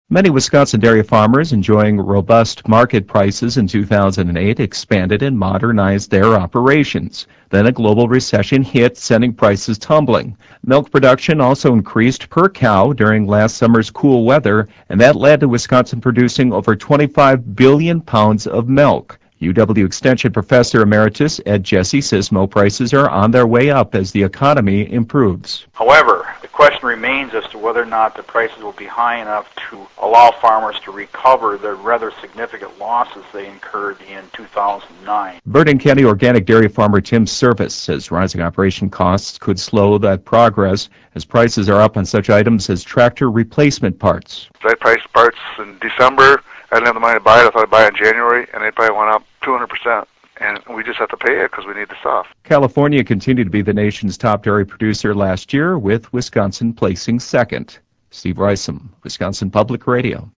Many Wisconsin dairy farmers enjoying robust market prices in 2008 expanded and modernized their operations. Then a global recession hit, sending prices tumbling. Milk production also increased per cow during last summer's cool weather, and that led to Wisconsin producing over 25 billion pounds of milk. UW Extension Professor Emeritus Ed Jesse says milk prices are on their way up as the economy improves. However, the question remains as to whether or not the prices will be high enough to allow farmers to recover the rather significant losses they incurred in 2009. Bergen County organic dairy farmer Tim Service says rising operation costs could slow that progress as prices are up on such items as tractor replacement parts. I priced parts in December. I didn't have the money to buy it. I thought I'd buy it in January, and they probably went up 200%. And we just have to pay it because we need the stuff. California continued to be the nation's top dairy producer last year, with Wisconsin placing second. Steve Rysam, Wisconsin Public Radio.